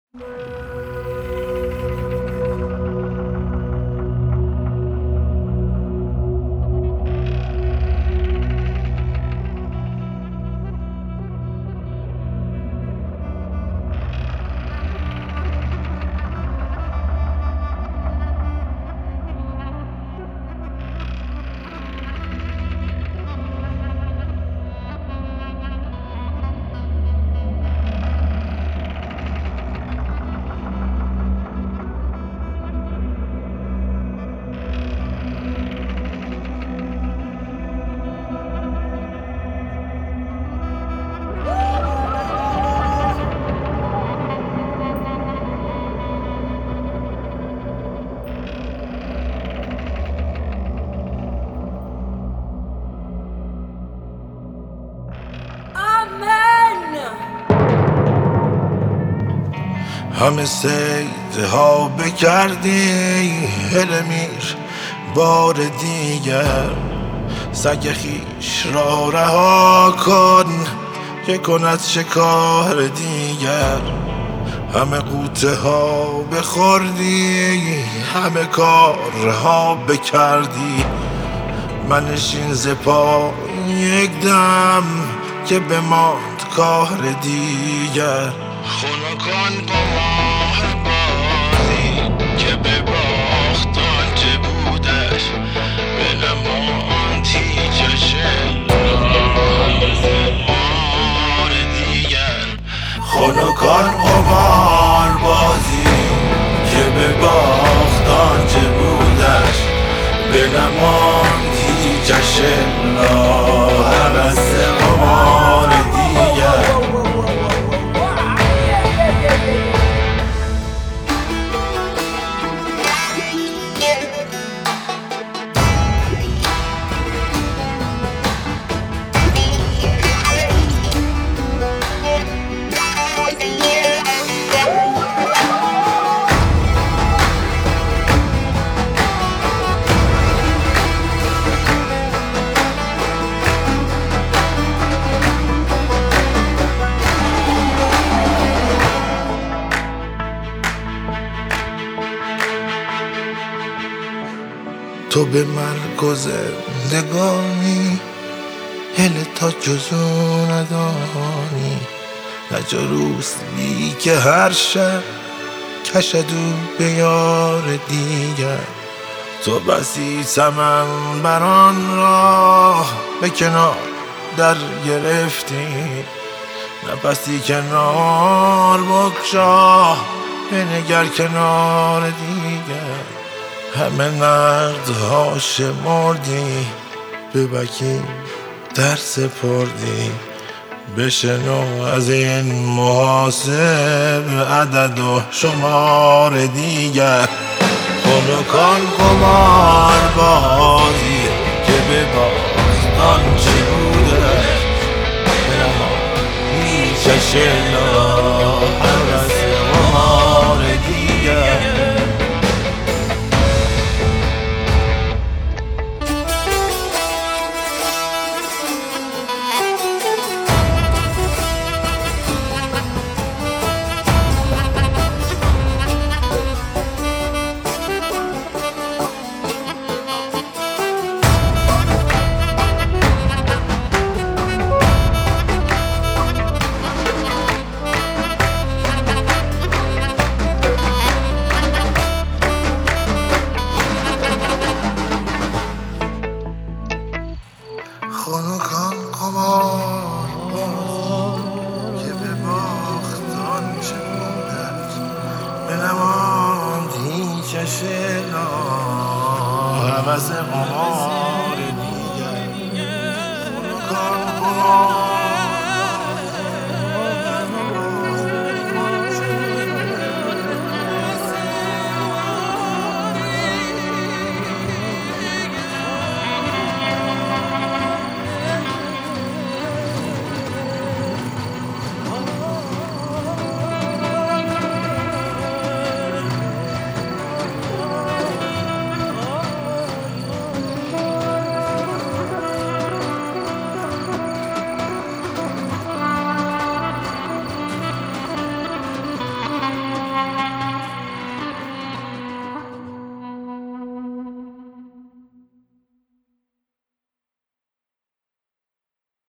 همه سیده ها بکردی هلمیر بار دیگر، سگ خیش را رها کن که کند شکار دیگر. همه قوطه ها بخوردی، همه کارها بکردی، منشین ز پا یک دم که بماند کار دیگر. خنکان قمار بازی که به باخت آنچه بودش، بنماند هیچش مار دیگر. خنکان قمار بازی که به باخت آنچه بودش، بنماند هیچش هوس قمار دیگر. تو به مرگ و زندگانی هل تا جزو ندانی، نجا روست بی که هر شب کشدو به یار دیگر. تو بسی سمن بران راه به کنار در گرفتی، نفسی کنار بگشا بنگر کنار دیگر. همه نقدها شمردی به وکیل در سپردی، بشنو از این محاسب عدد و شمار دیگر. خنکان قمار بازی که به باخت آنچه بوده، بنماند هیچش هوس قمار دیگر. خنکان قمار بازی که به باخت آنچه بودش، بنماند هیچش هوس قمار دیگر. خنکان قمار